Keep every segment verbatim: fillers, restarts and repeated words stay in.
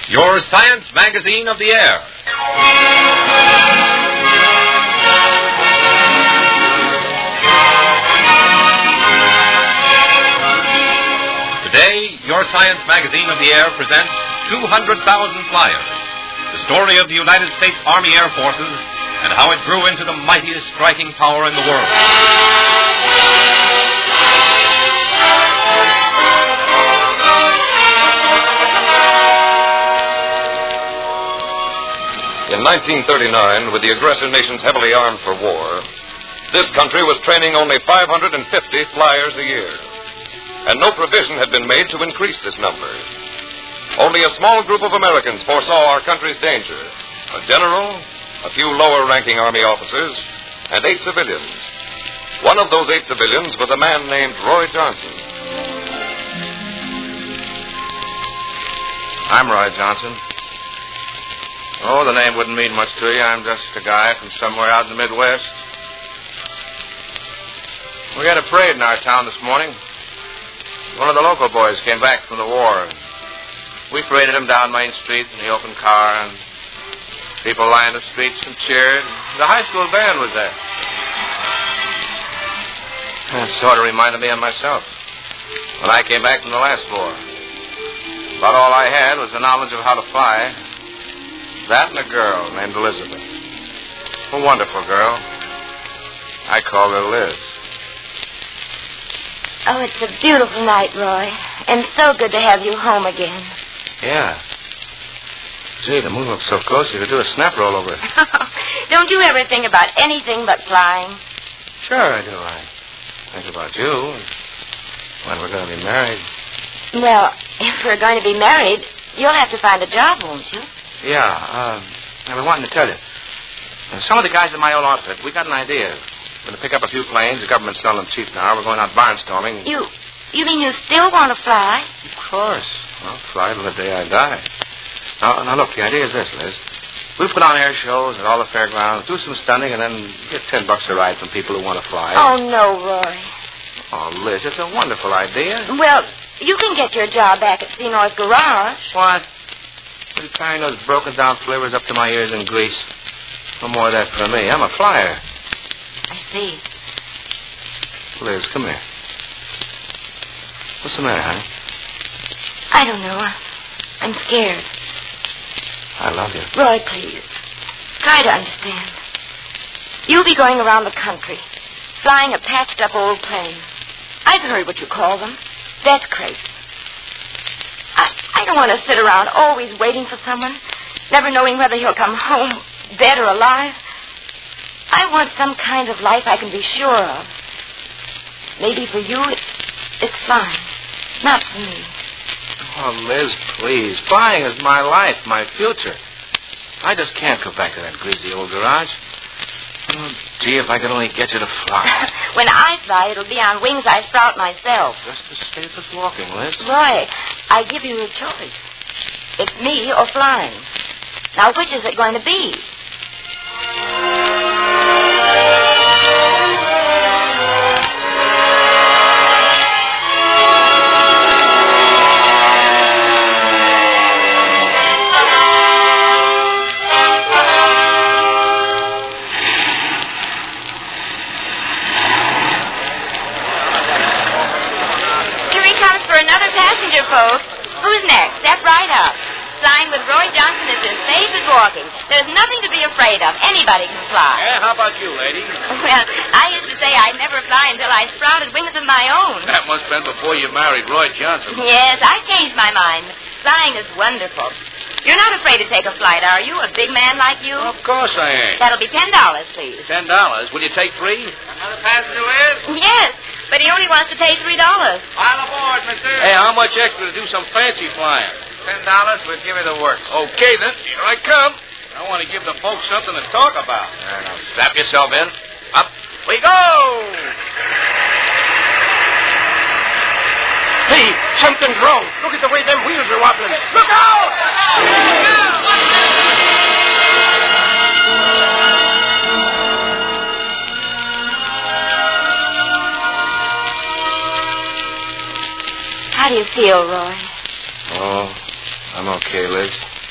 Your Science Magazine of the Air. Today, your Science Magazine of the Air presents two hundred thousand Flyers, the story of the United States Army Air Forces and how it grew into the mightiest striking power in the world. In nineteen thirty-nine, with the aggressor nations heavily armed for war, this country was training only five hundred fifty flyers a year. And no provision had been made to increase this number. Only a small group of Americans foresaw our country's danger. A general, a few lower-ranking Army officers, and eight civilians. One of those eight civilians was a man named Roy Johnson. I'm Roy Johnson. Oh, the name wouldn't mean much to you. I'm just a guy from somewhere out in the Midwest. We had a parade in our town this morning. One of the local boys came back from the war. We paraded him down Main Street in the open car, and people lined the streets and cheered. The high school band was there. That sort of reminded me of myself when I came back from the last war. About all I had was the knowledge of how to fly. That and a girl named Elizabeth. A wonderful girl. I called her Liz. Oh, it's a beautiful night, Roy. And so good to have you home again. Yeah. Gee, the moon looks so close you could do a snap roll over it. Don't you ever think about anything but flying? Sure I do. I think about you and when we're going to be married. Well, if we're going to be married, you'll have to find a job, won't you? Yeah. Uh, I was wanting to tell you. Some of the guys in my old outfit, we got an idea. We're going to pick up a few planes. The government's selling them cheap now. We're going out barnstorming. You you mean you still want to fly? Of course. I'll fly till the day I die. Now, now, look, the idea is this, Liz. We'll put on air shows at all the fairgrounds, do some stunning, and then get ten bucks a ride from people who want to fly. Oh, no, Roy. Oh, Liz, it's a wonderful idea. Well, you can get your job back at Senor's Garage. What? What are you carrying those broken-down flavors up to my ears in grease? No more of that for me. I'm a flyer. I see. Liz, come here. What's the matter, honey? I don't know. I'm scared. I love you. Roy, please. Try to understand. You'll be going around the country, flying a patched-up old plane. I've heard what you call them. Death crates. I, I don't want to sit around always waiting for someone, never knowing whether he'll come home dead or alive. I want some kind of life I can be sure of. Maybe for you, it's, it's flying. Not for me. Oh, Liz, please. Flying is my life, my future. I just can't go back to that greasy old garage. Oh, gee, if I could only get you to fly. When I fly, it'll be on wings I sprout myself. Just as safe as walking, Liz. Roy, I give you a choice. It's me or flying. Now, which is it going to be? Folks, who's next? Step right up. Flying with Roy Johnson is as safe as walking. There's nothing to be afraid of. Anybody can fly. Yeah, how about you, lady? Well, I used to say I'd never fly until I sprouted wings of my own. That must have been before you married Roy Johnson. Yes, I changed my mind. Flying is wonderful. You're not afraid to take a flight, are you? A big man like you? Of course I ain't. That'll be ten dollars, please. Ten dollars? Will you take three? Another passenger in? Yes, but he only wants to pay three dollars. Pile aboard, mister. Hey, how much extra to do some fancy flying? Ten dollars will give me the works. Okay, then. Here I come. I want to give the folks something to talk about. There, now, strap yourself in. Up we go! Hey, something's wrong. Look at the way them wheels are wobbling. Look out! How do you feel, Roy? Oh, I'm okay, Liz.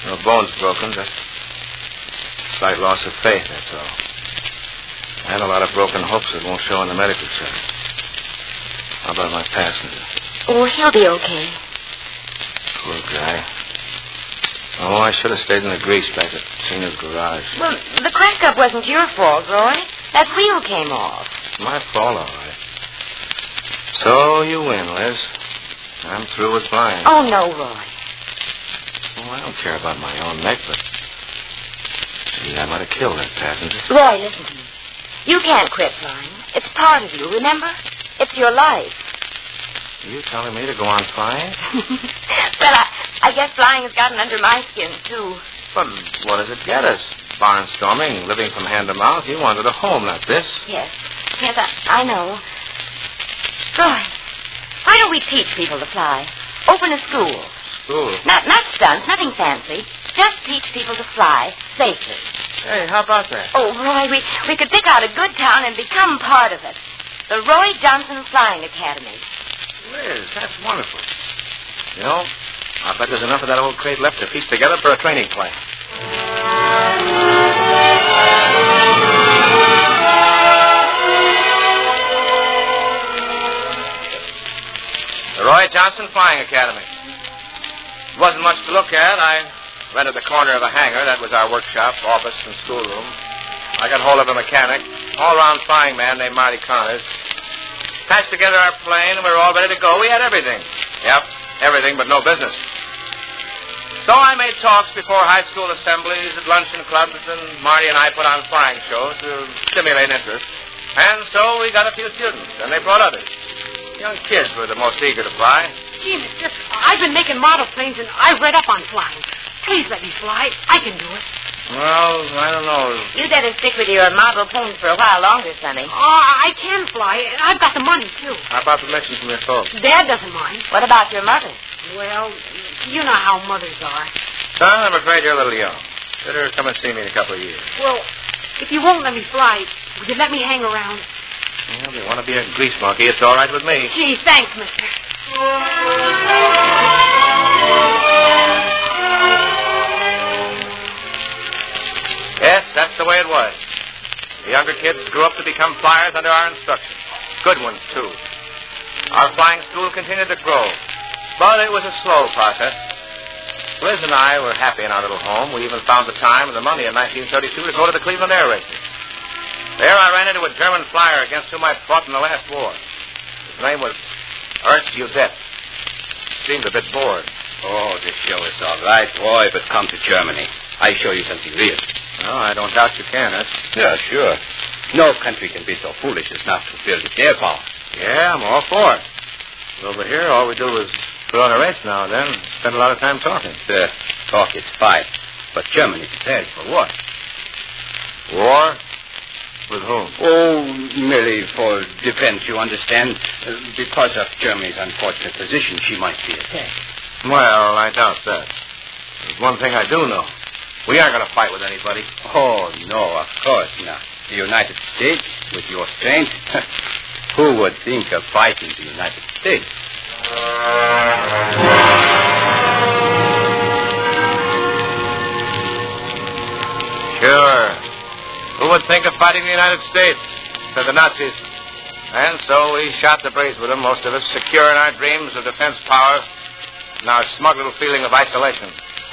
No bones broken, just slight loss of faith, that's all. And a lot of broken hopes that won't show in the medical check. How about my passenger? Oh, he'll be okay. Poor guy. Oh, I should have stayed in the grease back at Singer's garage. Well, the crack-up wasn't your fault, Roy. That wheel came off. My fault, all right. So you win, Liz. I'm through with flying. Oh, no, Roy. Oh, I don't care about my own neck, but maybe I might have killed that passenger. Roy, listen to me. You can't quit flying. It's part of you, remember? It's your life. Are you telling me to go on flying? Well, I, I guess flying has gotten under my skin, too. But what does it get us? Barnstorming, living from hand to mouth. You wanted a home, not this. Yes. Yes, I, I know. Roy, why don't we teach people to fly? Open a school. School? Not, not stunts, nothing fancy. Just teach people to fly safely. Hey, how about that? Oh, Roy, we, we could pick out a good town and become part of it. The Roy Johnson Flying Academy. Liz, that's wonderful. You know, I bet there's enough of that old crate left to piece together for a training plan. The Roy Johnson Flying Academy. It wasn't much to look at. I rented the corner of a hangar. That was our workshop, office, and schoolroom. I got hold of a mechanic, all-around flying man named Marty Connors. Patched together our plane, and we were all ready to go. We had everything. Yep, everything but no business. So I made talks before high school assemblies at luncheon clubs, and Marty and I put on flying shows to stimulate interest. And so we got a few students, and they brought others. Young kids were the most eager to fly. Gee, mister, I've been making model planes, and I've read up on flying. Please let me fly. I can do it. Well, I don't know. You better stick with your model planes for a while longer, Sonny. Oh, I can fly, and I've got the money, too. How about permission from your folks? Dad doesn't mind. What about your mother? Well, you know how mothers are. Son, I'm afraid you're a little young. Better come and see me in a couple of years. Well, if you won't let me fly, would you let me hang around? Well, if you want to be a grease monkey, it's all right with me. Gee, thanks, mister. Yes, that's the way it was. The younger kids grew up to become flyers under our instruction. Good ones, too. Our flying school continued to grow, but it was a slow process. Liz and I were happy in our little home. We even found the time and the money in nineteen thirty-two to go to the Cleveland Air Races. There I ran into a German flyer against whom I fought in the last war. His name was Ernst Udet. Seemed a bit bored. Oh, this show is all right, Roy, but come to Germany. I show you something real. No, I don't doubt you can, huh? Yeah, sure. No country can be so foolish as not to build its air power. Yeah, I'm all for it. But over here, all we do is put on a race now and then and spend a lot of time talking. Uh, talk is fine, but Germany prepares for war. War? With whom? Oh, merely for defense, you understand. Uh, because of Germany's unfortunate position, she might be attacked. Well, I doubt that. There's one thing I do know. We aren't going to fight with anybody. Oh, no, of course not. The United States, with your strength, who would think of fighting the United States? Sure. Who would think of fighting the United States? Said the Nazis. And so we shot the breeze with them, most of us, secure in our dreams of defense power and our smug little feeling of isolation.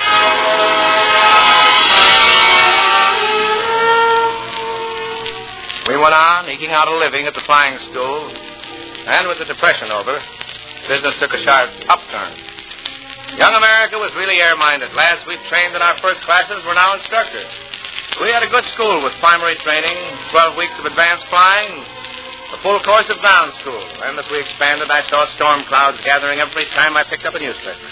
We went on, eking out a living at the flying school, and with the Depression over, business took a sharp upturn. Young America was really air-minded. Lads we trained in our first classes were now instructors. We had a good school with primary training, twelve weeks of advanced flying, a full course of ground school. And as we expanded, I saw storm clouds gathering every time I picked up a newspaper.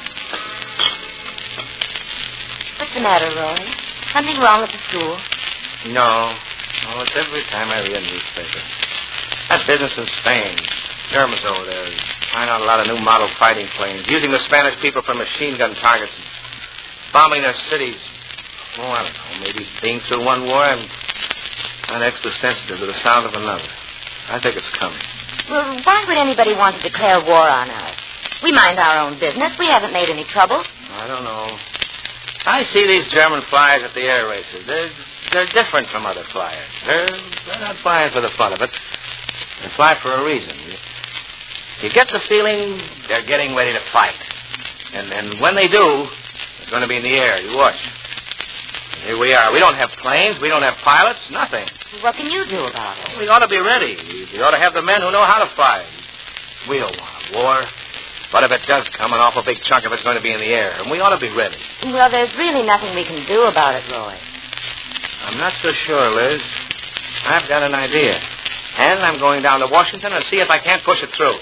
What's the matter, Roy? Something wrong at the school? No. Oh, it's every time I read a newspaper. That business in Spain. Germans over there trying out a lot of new model fighting planes, using the Spanish people for machine gun targets, bombing their cities. Oh, I don't know. Maybe being through one war, I'm not extra sensitive to the sound of another. I think it's coming. Well, why would anybody want to declare war on us? We mind our own business. We haven't made any trouble. I don't know. I see these German flyers at the air races. They're, they're different from other flyers. They're, they're not flying for the fun of it. They fly for a reason. You, you get the feeling they're getting ready to fight. And, and when they do, it's going to be in the air. You watch. Here we are. We don't have planes. We don't have pilots. Nothing. What can you do about it? We ought to be ready. We, we ought to have the men who know how to fly. We don't want war. But if it does come, an awful big chunk of it's going to be in the air. And we ought to be ready. Well, there's really nothing we can do about it, Roy. I'm not so sure, Liz. I've got an idea. And I'm going down to Washington and see if I can't push it through.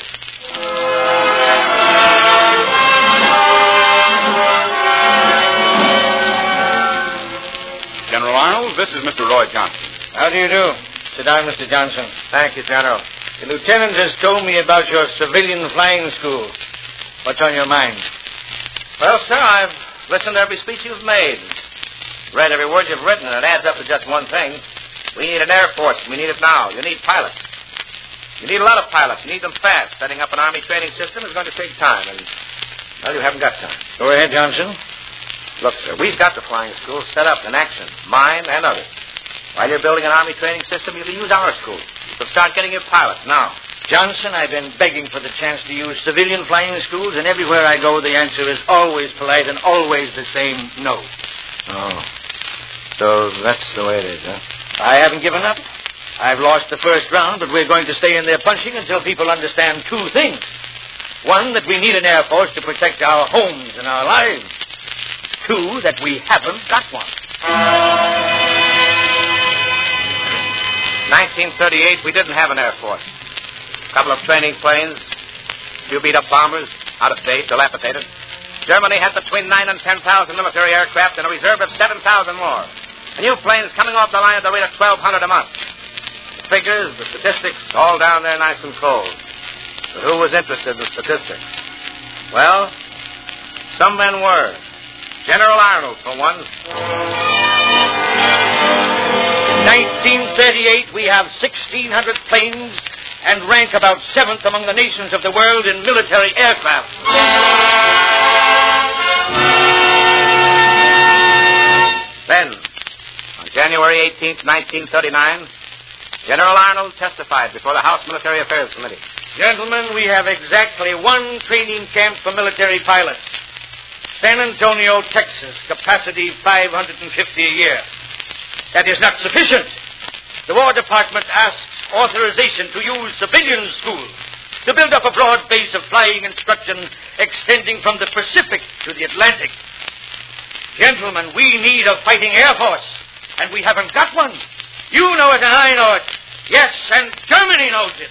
General Arnold, this is Mister Roy Johnson. How do you do? Sit down, Mister Johnson. Thank you, General. The lieutenant has told me about your civilian flying school. What's on your mind? Well, sir, I've listened to every speech you've made. Read every word you've written, and it adds up to just one thing. We need an Air Force. We need it now. You need pilots. You need a lot of pilots. You need them fast. Setting up an Army training system is going to take time, and, well, you haven't got time. Go ahead, Johnson. Look, sir, we've got the flying school set up in action, mine and others. While you're building an Army training system, you can use our school. You can start getting your pilots now. Johnson, I've been begging for the chance to use civilian flying schools, and everywhere I go, the answer is always polite and always the same no. Oh. So that's the way it is, huh? I haven't given up. I've lost the first round, but we're going to stay in there punching until people understand two things. One, that we need an Air Force to protect our homes and our lives. Two, that we haven't got one. nineteen thirty-eight, we didn't have an Air Force. A couple of training planes, a few beat-up bombers, out of date, dilapidated. Germany had between nine and ten thousand military aircraft and a reserve of seven thousand more. The new planes coming off the line at the rate of twelve hundred a month. The figures, the statistics, all down there nice and cold. But who was interested in the statistics? Well, some men were. General Arnold, for one. In nineteen thirty-eight, we have sixteen hundred planes and rank about seventh among the nations of the world in military aircraft. Then, on January eighteenth, nineteen thirty-nine, General Arnold testified before the House Military Affairs Committee. Gentlemen, we have exactly one training camp for military pilots. San Antonio, Texas, capacity five hundred fifty a year. That is not sufficient. The War Department asks authorization to use civilian schools to build up a broad base of flying instruction extending from the Pacific to the Atlantic. Gentlemen, we need a fighting Air Force, and we haven't got one. You know it and I know it. Yes, and Germany knows it.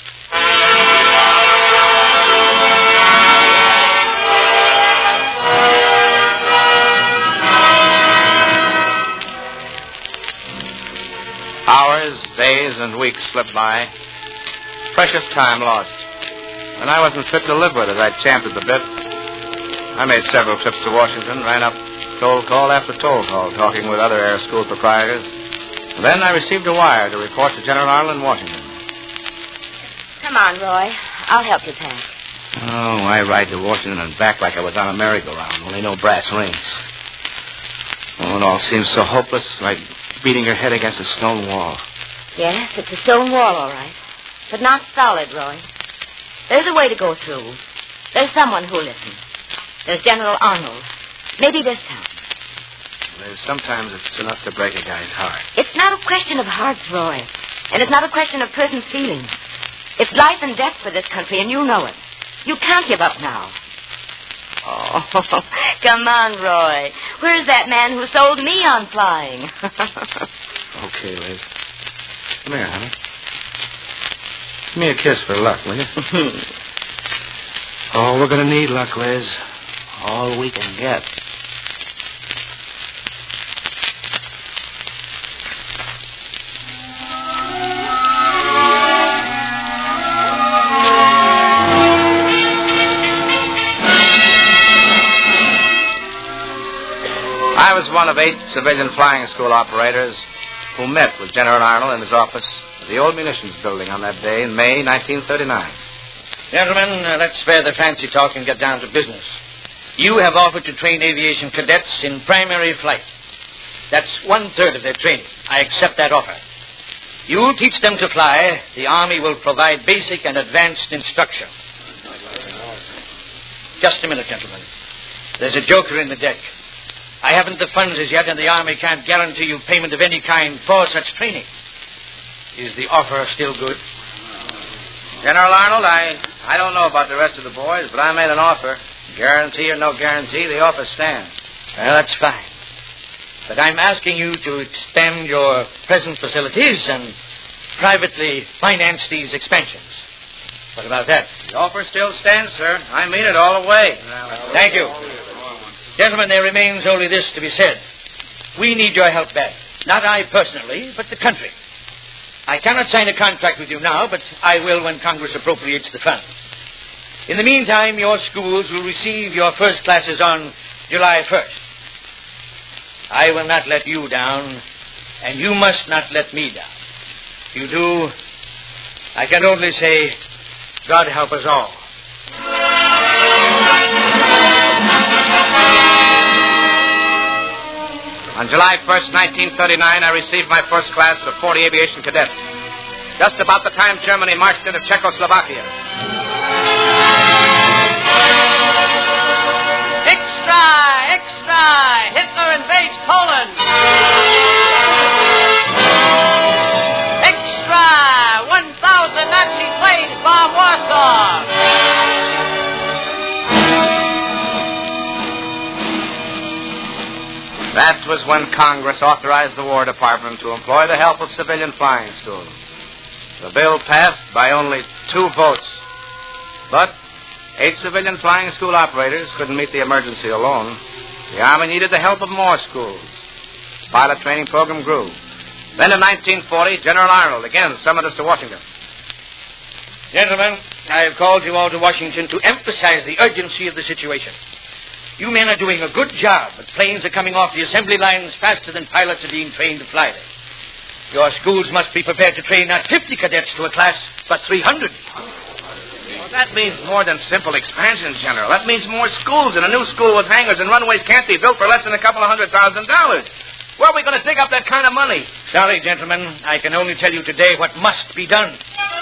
Hours, days, and weeks slipped by. Precious time lost. And I wasn't fit to live with it. I champed at the bit. I made several trips to Washington, ran up toll call after toll call, talking with other air school proprietors. And then I received a wire to report to General Arnold in Washington. Come on, Roy. I'll help you pack. Oh, I ride to Washington and back like I was on a merry-go-round, only no brass rings. Oh, it all seems so hopeless, like beating your head against a stone wall. Yes, it's a stone wall, all right. But not solid, Roy. There's a way to go through. There's someone who'll listen. There's General Arnold. Maybe this time. There's sometimes it's enough to break a guy's heart. It's not a question of hearts, Roy. And it's not a question of person's feelings. It's life and death for this country, and you know it. You can't give up now. Oh, come on, Roy. Where's that man who sold me on flying? Okay, Liz. Come here, honey. Give me a kiss for luck, will you? Oh, we're going to need luck, Liz. All we can get. I was one of eight civilian flying school operators who met with General Arnold in his office at the old munitions building on that day in May nineteen thirty-nine. Gentlemen, uh, let's spare the fancy talk and get down to business. You have offered to train aviation cadets in primary flight. That's one-third of their training. I accept that offer. You'll teach them to fly. The Army will provide basic and advanced instruction. Just a minute, gentlemen. There's a joker in the deck. I haven't the funds as yet, and the Army can't guarantee you payment of any kind for such training. Is the offer still good? General Arnold, I, I don't know about the rest of the boys, but I made an offer. Guarantee or no guarantee, the offer stands. Well, that's fine. But I'm asking you to expand your present facilities and privately finance these expansions. What about that? The offer still stands, sir. I mean it all the way. Thank you. Gentlemen, there remains only this to be said. We need your help back. Not I personally, but the country. I cannot sign a contract with you now, but I will when Congress appropriates the funds. In the meantime, your schools will receive your first classes on July first. I will not let you down, and you must not let me down. If you do, I can only say, God help us all. On July first, nineteen thirty-nine, I received my first class of forty aviation cadets. Just about the time Germany marched into Czechoslovakia. Extra! Extra! Hitler invades Poland! Extra! one thousand Nazi planes bomb Warsaw! That was when Congress authorized the War Department to employ the help of civilian flying schools. The bill passed by only two votes. But eight civilian flying school operators couldn't meet the emergency alone. The Army needed the help of more schools. The pilot training program grew. Then in nineteen forty, General Arnold again summoned us to Washington. Gentlemen, I have called you all to Washington to emphasize the urgency of the situation. You men are doing a good job, but planes are coming off the assembly lines faster than pilots are being trained to fly them. Your schools must be prepared to train not fifty cadets to a class, but three hundred. Well, that means more than simple expansion, General. That means more schools, and a new school with hangars and runways can't be built for less than a couple of hundred thousand dollars. Where are we going to dig up that kind of money? Sorry, gentlemen. I can only tell you today what must be done.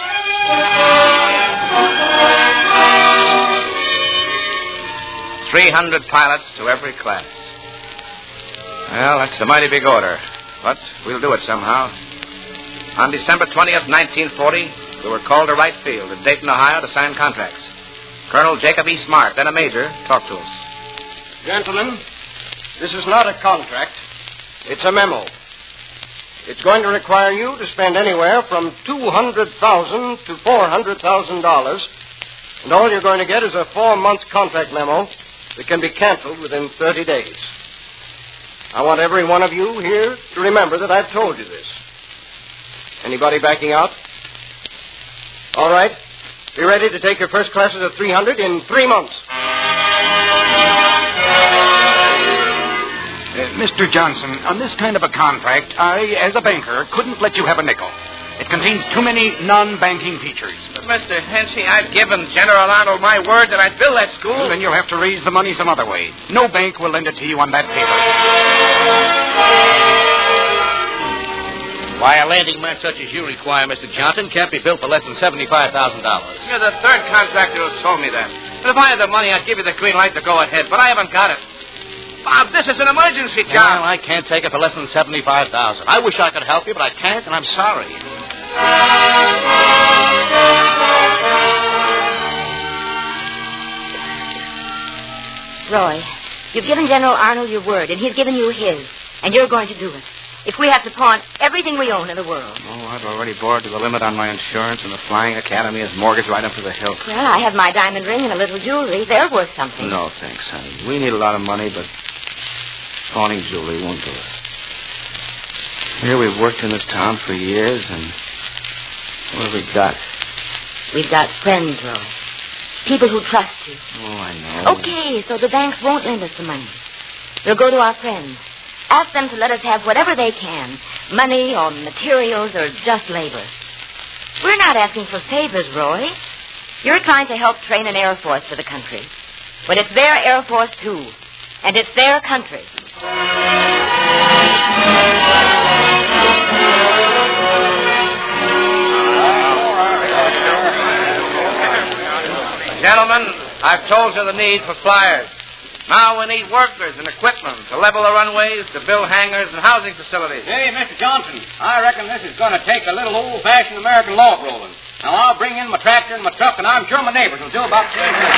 Three hundred pilots to every class. Well, that's a mighty big order, but we'll do it somehow. On December twentieth, nineteen forty, we were called to Wright Field at Dayton, Ohio, to sign contracts. Colonel Jacob E. Smart, then a major, talked to us. Gentlemen, this is not a contract. It's a memo. It's going to require you to spend anywhere from two hundred thousand dollars to four hundred thousand dollars, and all you're going to get is a four-month contract memo that can be canceled within thirty days. I want every one of you here to remember that I've told you this. Anybody backing out? All right. Be ready to take your first classes of three hundred in three months. Uh, Mister Johnson, on this kind of a contract, I, as a banker, couldn't let you have a nickel. It contains too many non-banking features. But, Mister Hensey, I've given General Arnold my word that I'd build that school. Well, then you'll have to raise the money some other way. No bank will lend it to you on that paper. Why, a landing mat such as you require, Mister Johnson, can't be built for less than seventy-five thousand dollars. You're the third contractor who's told me that. And if I had the money, I'd give you the green light to go ahead, but I haven't got it. Bob, this is an emergency job. Well, I can't take it for less than seventy-five thousand dollars. I wish I could help you, but I can't, and I'm sorry. Roy, you've given General Arnold your word, and he's given you his, and you're going to do it. If we have to pawn everything we own in the world. Oh, I've already bored to the limit on my insurance, and the Flying Academy is mortgaged right up to the hilt. Well, I have my diamond ring and a little jewelry. They're worth something. No, thanks, honey. We need a lot of money, but pawning jewelry won't do it. Here we've worked in this town for years, and what have we got? We've got friends, Roy. People who trust you. Oh, I know. Okay, so the banks won't lend us the money. We'll go to our friends. Ask them to let us have whatever they can. Money or materials or just labor. We're not asking for favors, Roy. You're trying to help train an air force for the country. But it's their Air Force, too. And it's their country. Gentlemen, I've told you the need for flyers. Now we need workers and equipment to level the runways, to build hangars and housing facilities. Hey, Mister Johnson, I reckon this is going to take a little old-fashioned American log rolling. Now, I'll bring in my tractor and my truck, and I'm sure my neighbors will do about the same thing.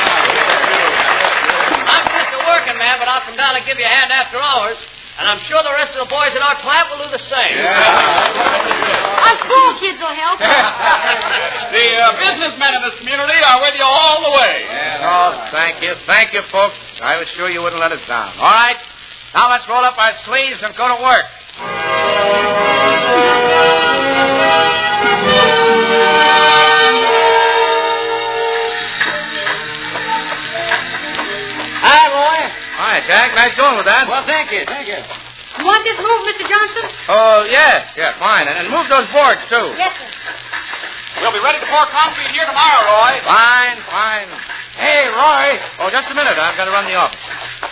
I'm just a working man, but I'll come down and give you a hand after hours. And I'm sure the rest of the boys at our plant will do the same. Yeah. Our school kids will help. The uh, businessmen in this community are with you all the way. Yeah, oh, thank you. Thank you, folks. I was sure you wouldn't let us down. All right. Now let's roll up our sleeves and go to work. Hi, Roy. Hi, Jack. Nice going with that. Well, thank you. Thank you. You want this moved, Mister Johnson? Oh, yeah. Yeah, fine. And, and move those boards, too. Yes, sir. We'll be ready to pour concrete here tomorrow, Roy. Fine, fine. Hey, Roy. Oh, just a minute. I've got to run the office.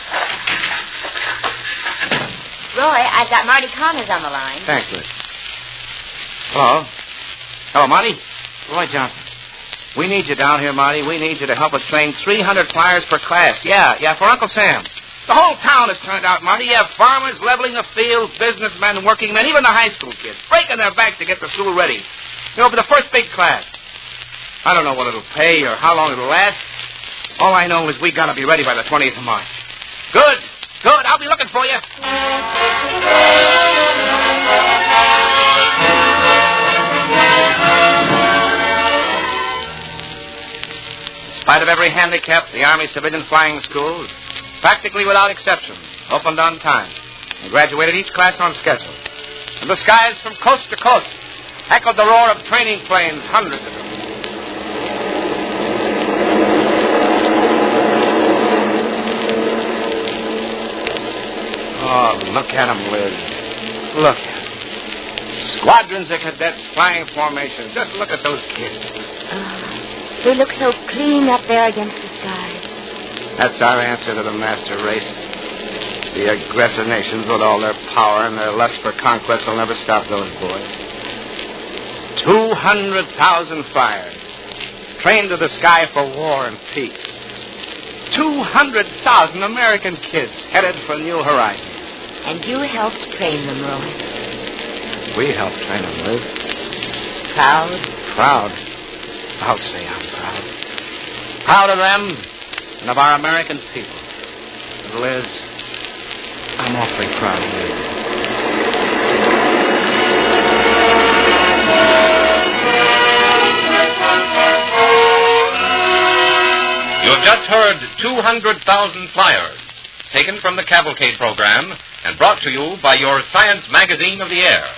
Roy, I've got Marty Connors on the line. Thanks, Liz. Hello. Hello, Marty. Roy Johnson. We need you down here, Marty. We need you to help us train three hundred flyers per class. Yeah, yeah, for Uncle Sam. The whole town has turned out, Marty. You have farmers leveling the fields, businessmen, working men, even the high school kids, breaking their backs to get the school ready. You know, for the first big class. I don't know what it'll pay or how long it'll last. All I know is we got to be ready by the twentieth of March. Good, good. I'll be looking for you. In spite of every handicap, the Army Civilian Flying Schools, practically without exception, opened on time and graduated each class on schedule. And the skies from coast to coast echoed the roar of training planes, hundreds of them. Oh, look at them, Liz. Look at them. Squadrons of cadets flying formation. Just look at those kids. Oh, they look so clean up there against the sky. That's our answer to the master race. The aggressor nations, with all their power and their lust for conquest, will never stop those boys. Two hundred thousand flyers, trained to the sky for war and peace. Two hundred thousand American kids headed for new horizons. And you helped train them, Roy. We helped train them, Liz. Proud? Proud. I'll say I'm proud. Proud of them and of our American people. And Liz, I'm awfully proud of you. You have just heard two hundred thousand Flyers, taken from the Cavalcade program and brought to you by your Science Magazine of the Air.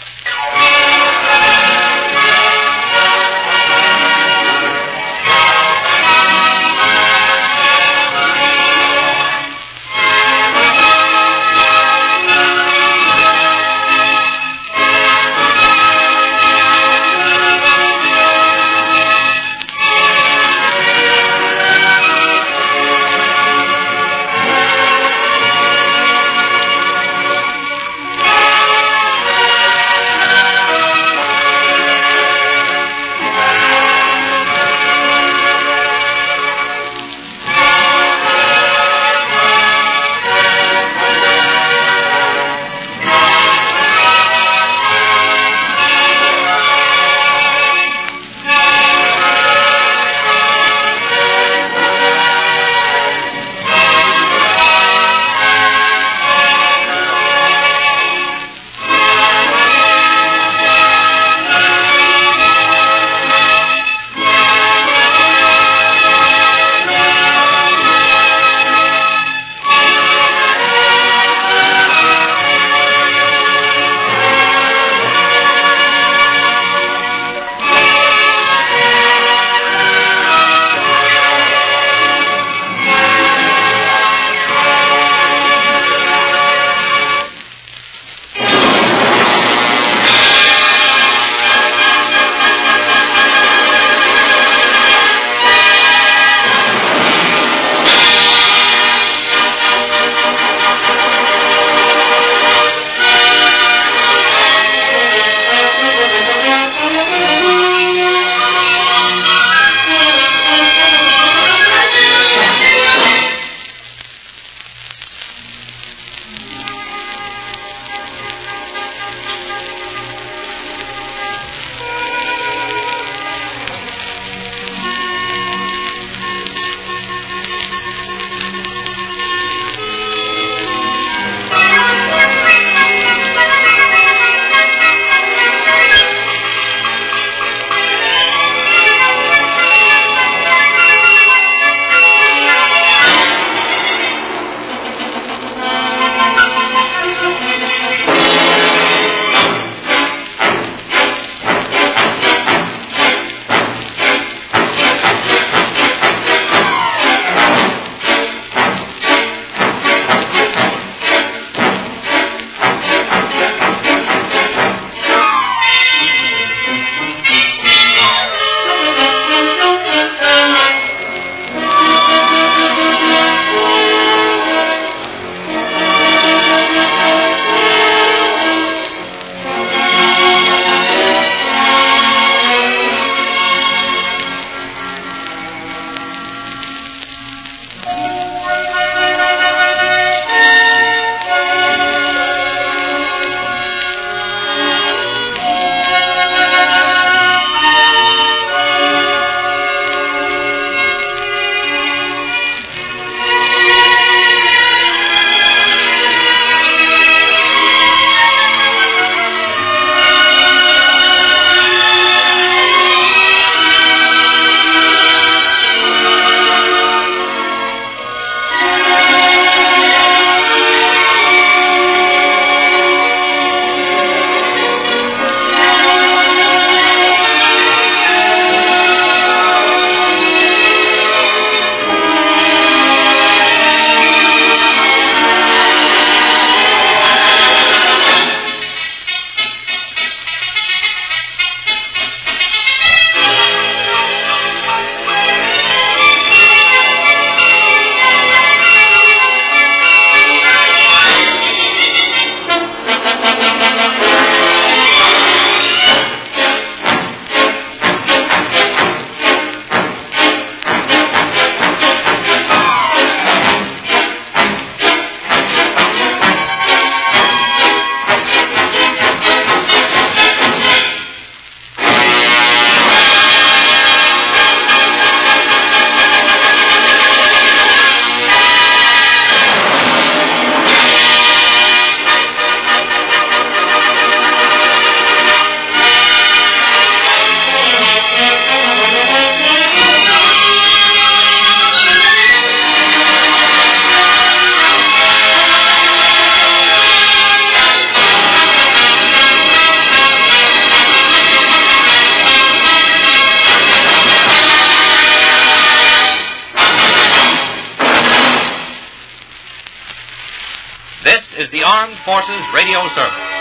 the Armed Forces Radio Service.